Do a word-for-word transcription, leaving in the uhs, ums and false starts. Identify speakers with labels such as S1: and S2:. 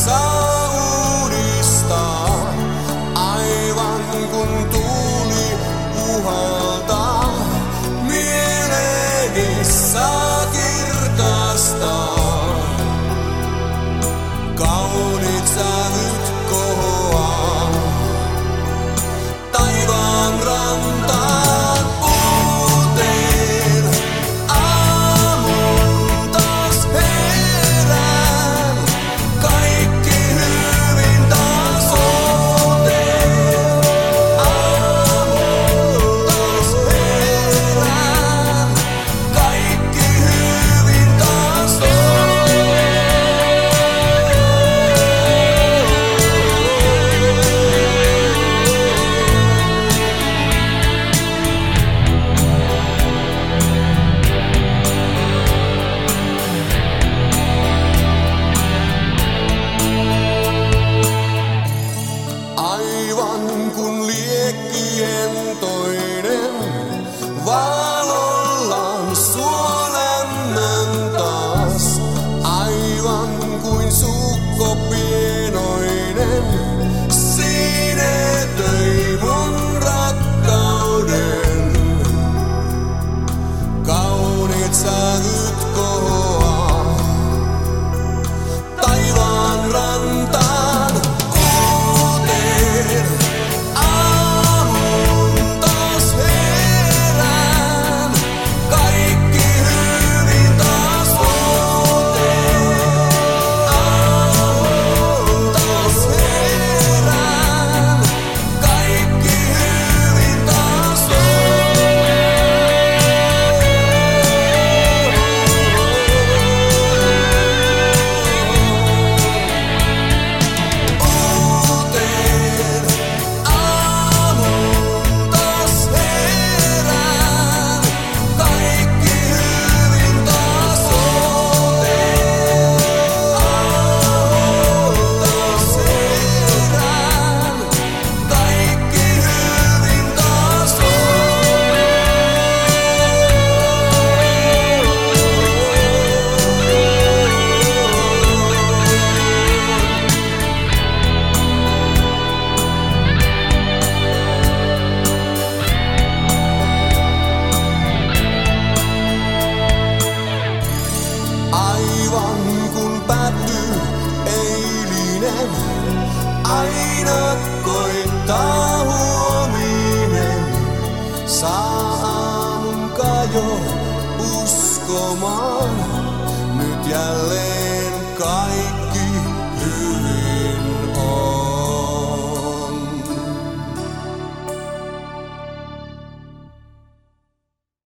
S1: saa uudistaa, aivan kun tuuli puhaltaa. Mieleeni saa kirkastaa, kauniit sävyt kohoaa taivaan rantaan uuteen aamuun taas herään. Kaikki hyvin taas uuteen aamuun taas herään. Kaikki hyvin taas aivan kun liekkien toinen valollaan suo lämmön taas. Aivan kuin sukko pienoinen sinetöi mun rakkauden. Kauniit sävyt kohoaa taivaan rantaan uuteen aamuun taas herään. Kaikki hyvin taas uuteen aamuun taas herään. Kaikki hyvin taas uuteen aamuun taas herään. Kaikki hyvin taas uuteen aamuun taas herään. Kaikki hyvin taas aivan kun päättyy eilinen, aina koittaa huominen. Saa aamun kajo uskomaan.